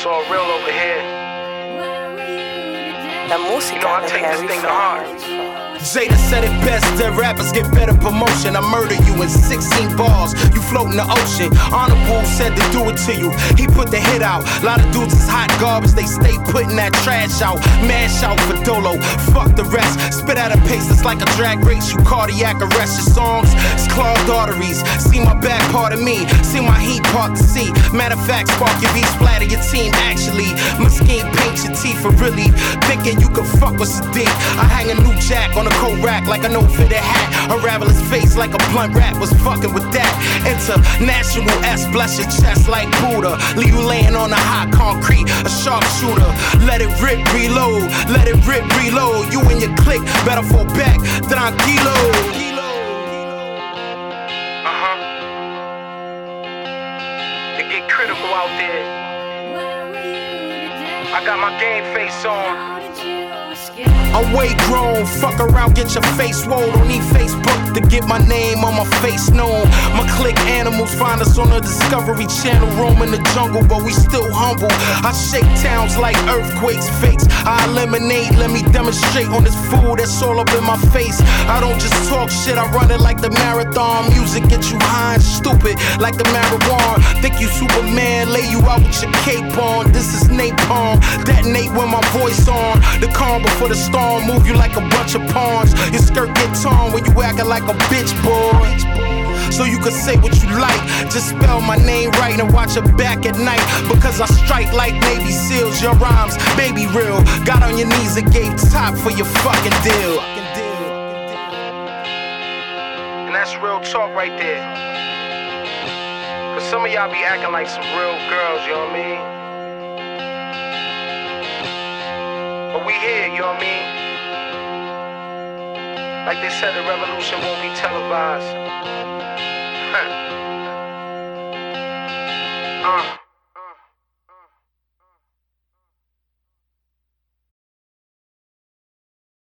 It's all real over here. La música, you know, I take this thing to heart. Jada said it best, that rappers get better promotion. I murder you in 16 bars, you float in the ocean. Honorable said to do it to you, he put the hit out. Lot of dudes is hot garbage, they stay putting that trash out. Mash out for Dolo, fuck the rest. Spit at a pace that's like a drag race, you cardiac arrest. Your songs, it's clogged arteries. See my back part of me, see my heat part to see. Matter of fact, spark your beat, splatter your team actually. My scheme paint your teeth for really thinking you can fuck with Sadiq. I hang a new jack on a cold rack like a no-fitted hat. Unravel his face like a blunt rap was fucking with that. International S, bless your chest like Buddha. Leave you laying on the hot concrete, a sharpshooter. Let it rip, reload, let it rip, reload. You and your clique better fall back, tranquilo. They get critical out there. I got my game face on. I'm way grown, fuck around, get your face swole. Don't need Facebook to get my name on my face known. My clique animals find us on the Discovery Channel, roaming the jungle, but we still humble. I shake towns like earthquakes, fakes. I eliminate, let me demonstrate on this fool that's all up in my face. I don't just talk shit, I run it like the marathon. Music get you high and stupid like the marijuana. Think you Superman, lay you out with your cape on. This is napalm, detonate with my voice on. The calm before the storm, move you like a bunch of pawns. Your skirt get torn when you acting like a bitch, boy. So you can say what you like, just spell my name right and watch it back at night. Because I strike like Navy SEALs, your rhymes, baby real. Got on your knees and gave top for your fucking deal. And that's real talk right there. Cause some of y'all be acting like some real girls, you know what I mean? But we here, you know what I mean? Like they said, the revolution won't be televised.